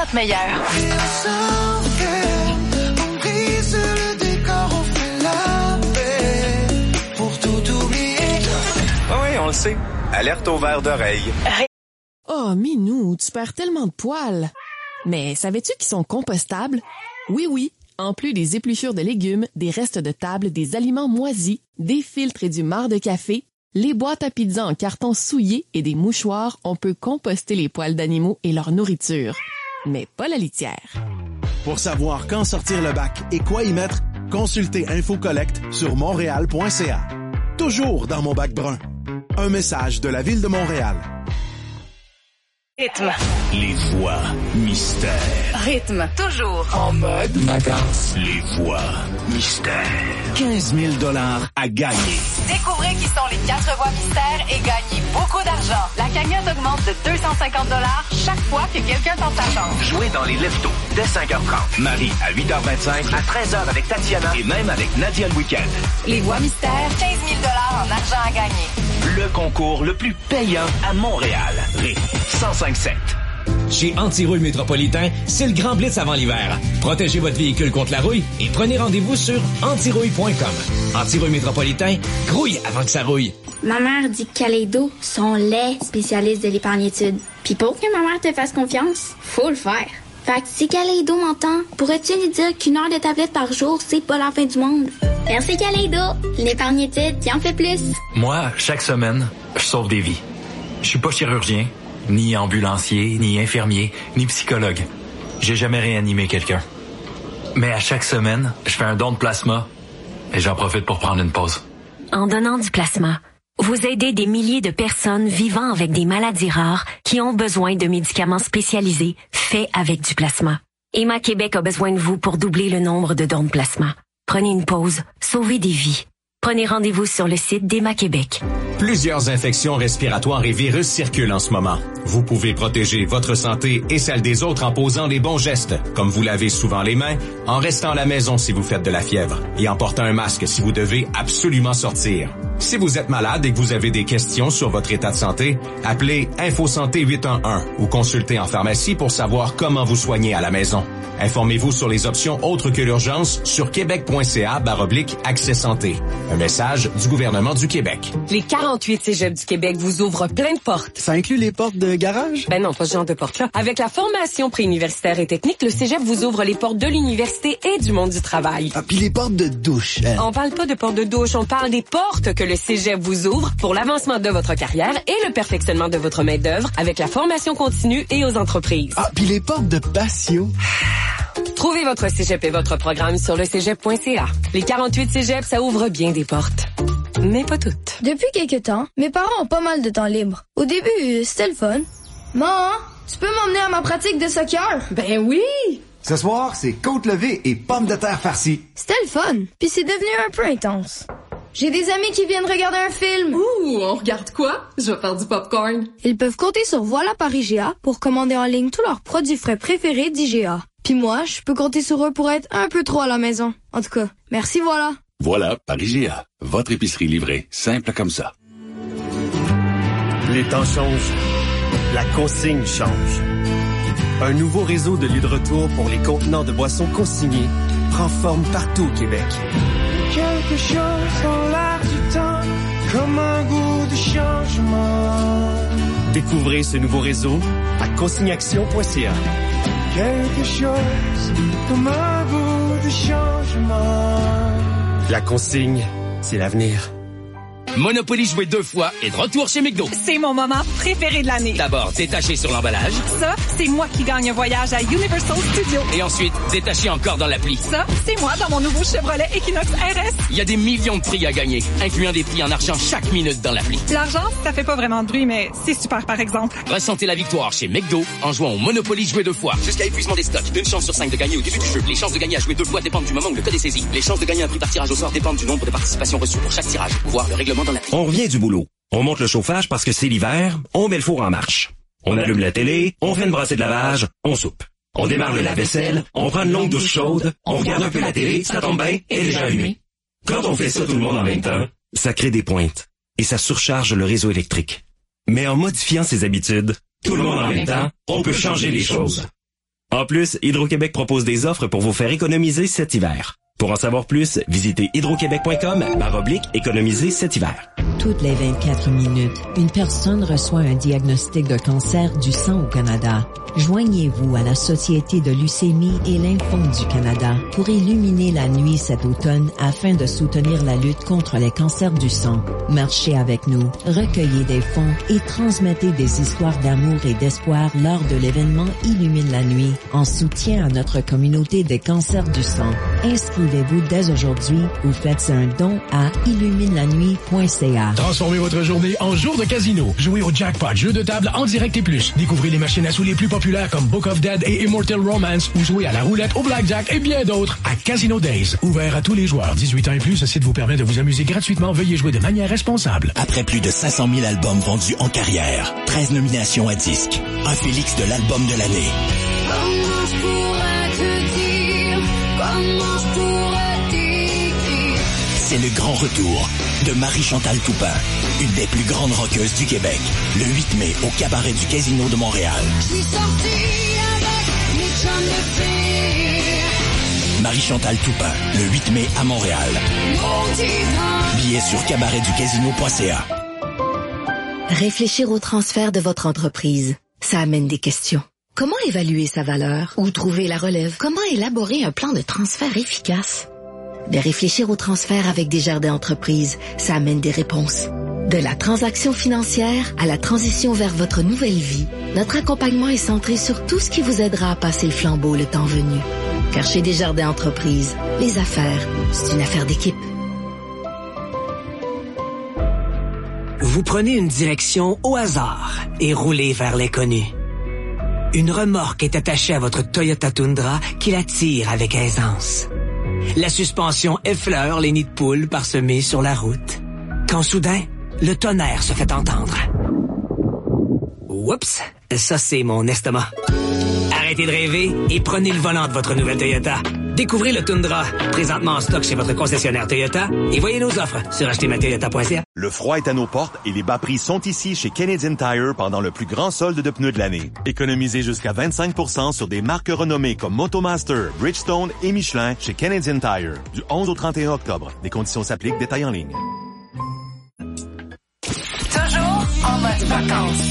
notre meilleur. On brise le décor, on fait la paix pour tout oublier. Oui, on le sait. Alerte au verre d'oreille. Oh, Minou, tu perds tellement de poils. Mais savais-tu qu'ils sont compostables? Oui, oui. En plus des épluchures de légumes, des restes de table, des aliments moisis, des filtres et du marc de café, les boîtes à pizza en carton souillé et des mouchoirs, on peut composter les poils d'animaux et leur nourriture. Mais pas la litière. Pour savoir quand sortir le bac et quoi y mettre, consultez InfoCollect sur montréal.ca. Toujours dans mon bac brun. Un message de la Ville de Montréal. Rythme. Les voix mystères. Rythme. Toujours. En mode vacances. Les voix mystères. 15 000 $ à gagner. Découvrez qui sont les 4 voix mystères et gagnez beaucoup d'argent. La cagnotte augmente de 250 $ chaque fois que quelqu'un tente sa chance. Jouez dans les leftos dès 5h30. Marie à 8h25, à 13h avec Tatiana et même avec Nadia le week-end. Les voix mystères, 15 000 $ en argent à gagner. Le concours le plus payant à Montréal. Rythme 105.7. Chez Antirouille Métropolitain, c'est le grand blitz avant l'hiver. Protégez votre véhicule contre la rouille et prenez rendez-vous sur antirouille.com. Antirouille Métropolitain, grouille avant que ça rouille. Ma mère dit que Kaleido sont les spécialistes de l'épargnitude. Puis pour que ma mère te fasse confiance, faut le faire. Fait que si Kaleido m'entend, pourrais-tu lui dire qu'une heure de tablette par jour, c'est pas la fin du monde? Merci Kaleido. L'épargnitude, qui en fait plus. Moi, chaque semaine, je sauve des vies. Je suis pas chirurgien, ni ambulancier, ni infirmier, ni psychologue. J'ai jamais réanimé quelqu'un. Mais à chaque semaine, je fais un don de plasma et j'en profite pour prendre une pause. En donnant du plasma, vous aidez des milliers de personnes vivant avec des maladies rares qui ont besoin de médicaments spécialisés faits avec du plasma. Emma Québec a besoin de vous pour doubler le nombre de dons de plasma. Prenez une pause, sauvez des vies. Prenez rendez-vous sur le site d'Emma Québec. Plusieurs infections respiratoires et virus circulent en ce moment. Vous pouvez protéger votre santé et celle des autres en posant les bons gestes, comme vous lavez souvent les mains, en restant à la maison si vous faites de la fièvre et en portant un masque si vous devez absolument sortir. Si vous êtes malade et que vous avez des questions sur votre état de santé, appelez InfoSanté 811 ou consultez en pharmacie pour savoir comment vous soigner à la maison. Informez-vous sur les options autres que l'urgence sur québec.ca/accès santé. Un message du gouvernement du Québec. Les 48 cégeps du Québec vous ouvrent plein de portes. Ça inclut les portes de garage? Ben non, pas ce genre de portes-là. Avec la formation préuniversitaire et technique, le cégep vous ouvre les portes de l'université et du monde du travail. Ah, puis les portes de douche. Hein? On parle pas de portes de douche, on parle des portes que le cégep vous ouvre pour l'avancement de votre carrière et le perfectionnement de votre main-d'œuvre avec la formation continue et aux entreprises. Ah, puis les portes de patio. Trouvez votre cégep et votre programme sur le cégep.ca. Les 48 cégeps, ça ouvre bien des portes. Mais pas toutes. Depuis quelques temps, mes parents ont pas mal de temps libre. Au début, c'était le fun. Maman, tu peux m'emmener à ma pratique de soccer? Ben oui! Ce soir, c'est côte levée et pommes de terre farcies. C'était le fun, puis c'est devenu un peu intense. J'ai des amis qui viennent regarder un film. Ouh, on regarde quoi? Je vais faire du popcorn. Ils peuvent compter sur Voilà par IGA pour commander en ligne tous leurs produits frais préférés d'IGA. Puis moi, je peux compter sur eux pour être un peu trop à la maison. En tout cas, merci Voilà. Voilà par IGA. Votre épicerie livrée, simple comme ça. Les temps changent. La consigne change. Un nouveau réseau de lieux de retour pour les contenants de boissons consignés prend forme partout au Québec. Quelque chose dans l'air du temps, comme un goût de changement. Découvrez ce nouveau réseau à consigneaction.ca. Quelque chose comme un goût de changement. La consigne, c'est l'avenir. Monopoly joué 2 fois est de retour chez McDo. C'est mon moment préféré de l'année. D'abord, détaché sur l'emballage. Ça, c'est moi qui gagne un voyage à Universal Studios. Et ensuite, détaché encore dans l'appli. Ça, c'est moi dans mon nouveau Chevrolet Equinox RS. Il y a des millions de prix à gagner, incluant des prix en argent chaque minute dans l'appli. L'argent, ça fait pas vraiment de bruit, mais c'est super par exemple. Ressentez la victoire chez McDo en jouant au Monopoly joué 2 fois. Jusqu'à épuisement des stocks. 1 chance sur 5 de gagner au début du jeu. Les chances de gagner à jouer 2 fois dépendent du moment où le code est saisi. Les chances de gagner un prix par tirage au sort dépendent du nombre de participations reçues pour chaque tirage. Voir le règlement dans l'appli. On revient du boulot. On monte le chauffage parce que c'est l'hiver, on met le four en marche. On allume la télé, on fait une brassée de lavage, on soupe. On démarre le lave-vaisselle, on prend une longue douche chaude, on regarde un peu la télé, ça tombe bien, elle est déjà allumée. Quand on fait ça tout le monde en même temps, ça crée des pointes et ça surcharge le réseau électrique. Mais en modifiant ses habitudes, tout le monde en même temps, on peut changer les choses. En plus, Hydro-Québec propose des offres pour vous faire économiser cet hiver. Pour en savoir plus, visitez hydroquebec.com/économiser cet hiver. Toutes les 24 minutes, une personne reçoit un diagnostic de cancer du sang au Canada. Joignez-vous à la Société de leucémie et lymphome du Canada pour illuminer la nuit cet automne afin de soutenir la lutte contre les cancers du sang. Marchez avec nous, recueillez des fonds et transmettez des histoires d'amour et d'espoir lors de l'événement Illumine la nuit en soutien à notre communauté des cancers du sang. Inscrivez-vous dès aujourd'hui ou faites un don à illuminelannuit.ca. Transformez votre journée en jour de casino. Jouez au jackpot, jeu de table en direct et plus. Découvrez les machines à sous les plus populaires comme Book of Dead et Immortal Romance ou jouez à la roulette, au blackjack et bien d'autres à Casino Days. Ouvert à tous les joueurs. 18 ans et plus, ce site vous permet de vous amuser gratuitement. Veuillez jouer de manière responsable. Après plus de 500 000 albums vendus en carrière, 13 nominations à disque, un Félix de l'album de l'année. Comment je pourrais te dire, comment je pourrais dire. C'est le grand retour de Marie-Chantal Toupin, une des plus grandes rockeuses du Québec, le 8 mai au cabaret du Casino de Montréal. Je suis sortie avec mes chums de filles. Marie-Chantal Toupin, le 8 mai à Montréal. Billets sur cabaretducasino.ca. Réfléchir au transfert de votre entreprise, ça amène des questions. Comment évaluer sa valeur? Où trouver la relève? Comment élaborer un plan de transfert efficace? De réfléchir au transfert avec Desjardins Entreprises, ça amène des réponses. De la transaction financière à la transition vers votre nouvelle vie, notre accompagnement est centré sur tout ce qui vous aidera à passer le flambeau le temps venu. Car chez Desjardins Entreprises, les affaires, c'est une affaire d'équipe. Vous prenez une direction au hasard et roulez vers l'inconnu. Une remorque est attachée à votre Toyota Tundra qui la tire avec aisance. La suspension effleure les nids de poules parsemés sur la route. Quand soudain, le tonnerre se fait entendre. Oups, ça c'est mon estomac. Arrêtez de rêver et prenez le volant de votre nouvelle Toyota. Découvrez le Tundra, présentement en stock chez votre concessionnaire Toyota, et voyez nos offres sur achetermatoyota.ca. Le froid est à nos portes et les bas prix sont ici chez Canadian Tire pendant le plus grand solde de pneus de l'année. Économisez jusqu'à 25% sur des marques renommées comme Motomaster, Bridgestone et Michelin chez Canadian Tire. Du 11 au 31 octobre. Des conditions s'appliquent, détails en ligne. Toujours en mode vacances.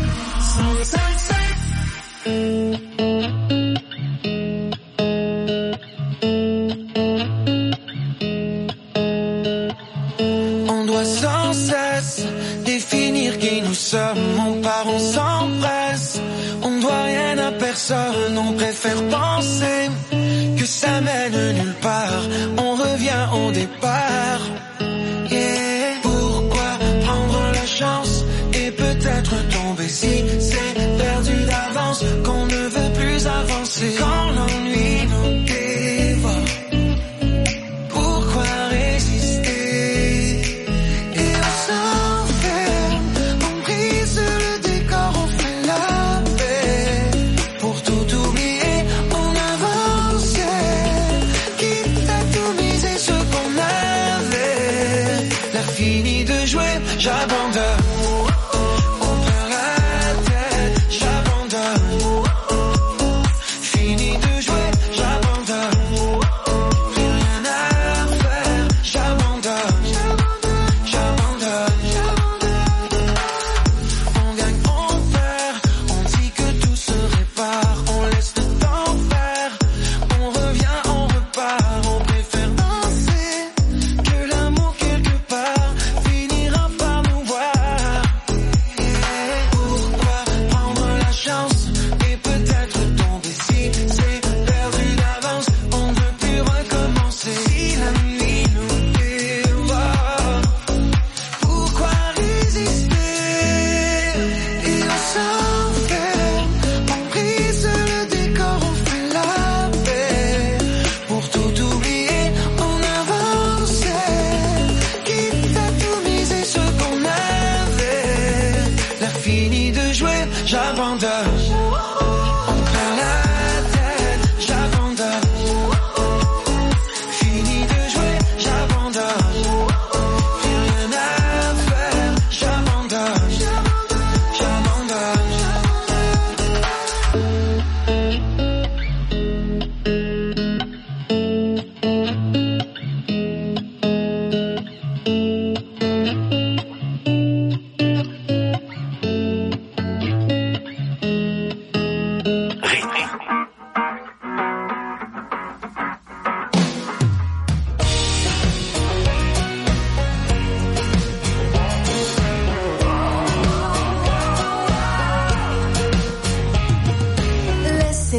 On doit sans cesse définir qui nous sommes. On part, on s'empresse. On ne doit rien à personne. On préfère penser que ça mène nulle part. On revient au départ. Yeah. Pourquoi prendre la chance et peut-être tomber si c'est perdu d'avance qu'on ne veut plus avancer quand l'ennui nous dévore? Pourquoi résister? Et on s'enferme, on brise le décor, on fait la paix. Pour tout oublier, on avance, quitte à tout miser ce qu'on avait. L'air fini de jouer, j'abandonne.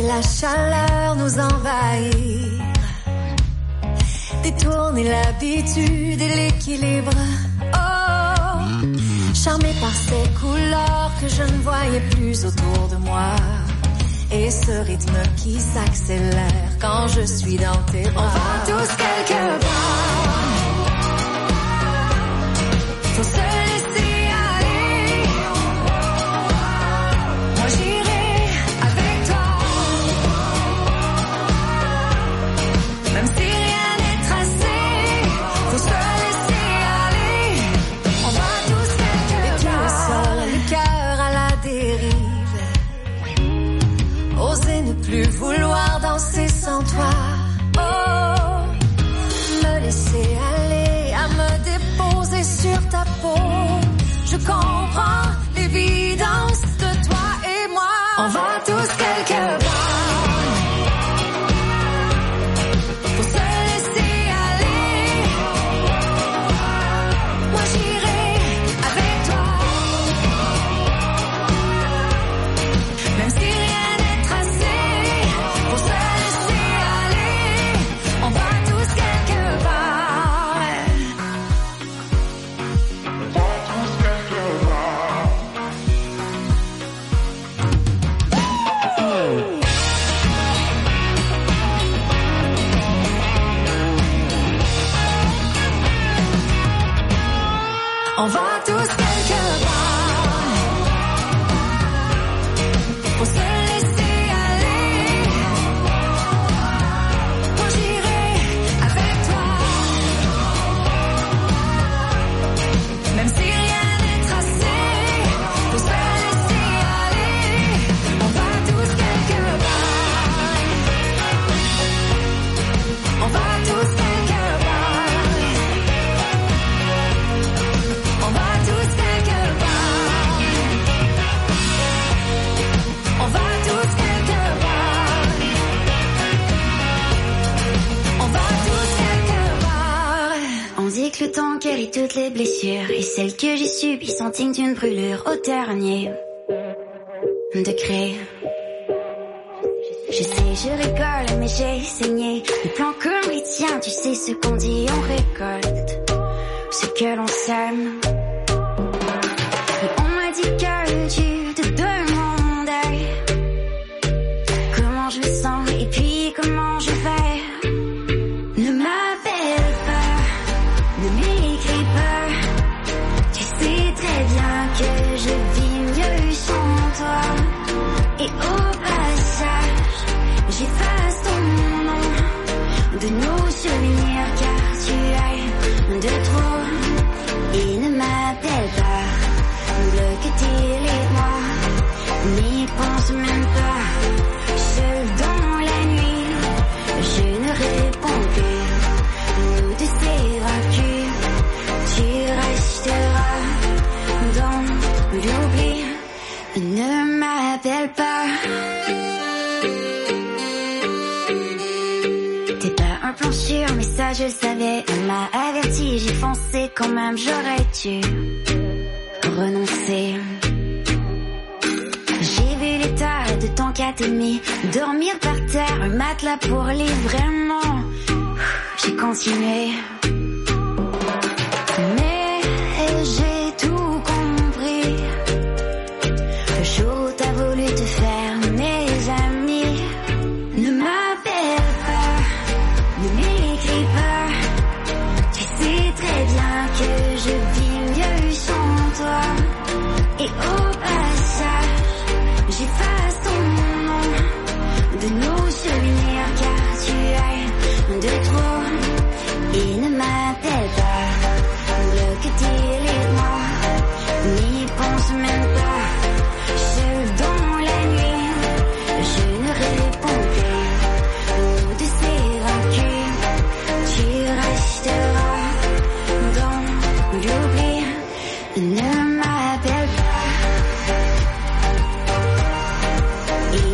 la chaleur nous envahir, détourner l'habitude et l'équilibre. Oh, charmé par ces couleurs que je ne voyais plus autour de moi, et ce rythme qui s'accélère quand je suis dans tes bras. On va tous quelque part, faut se laisser aller. Moi j'irai avec toi, même si rien n'est tracé, faut se laisser aller. On va tous quelque part, le sol, le cœur à la dérive, oser ne plus vouloir danser sans toi. Oh, me laisser aller, à me déposer sur ta peau. Je comprends l'évidence de toi et moi. On va tous quelque part, faut se laisser aller. Moi j'irai avec toi, même si rien n'est tracé, faut se laisser aller. On va tous quelque part. On va tous quelque part, faut se laisser aller. Moi j'irai avec toi, même si rien n'est tracé, faut se laisser aller. On va tous quelque part, on va tous quelque part, on va tous quelque part, on va tous quelque part, on va tous quelque part. On dit que le temps guérit toutes les blessures, et celles que j'ai subies sont dignes d'une brûlure au dernier degré. Je sais, je rigole, mais j'ai saigné. Les plans comme les tiens, tu sais ce qu'on dit, on récolte ce que l'on sème. Et on m'a dit que tu te demandais comment je me sens et puis comment je vais. Ne m'appelle pas, ne m'écris pas, tu sais très bien que je vis mieux sans toi. Et au passage, j'efface ton nom de nos souvenirs car tu es de trop. Et ne m'appelle pas, bloque tes moi, n'y pense même pas. Seul dans la nuit, je ne réponds plus. Nous deux c'est vacu, tu resteras dans l'oubli. Ne m'appelle pas. T'es pas un plan sûr, mais ça je le savais. On m'a averti, j'ai foncé quand même, j'aurais dû renoncer. J'ai vu l'état de ton catémie, dormir par terre, un matelas pour les vraiment. J'ai continué.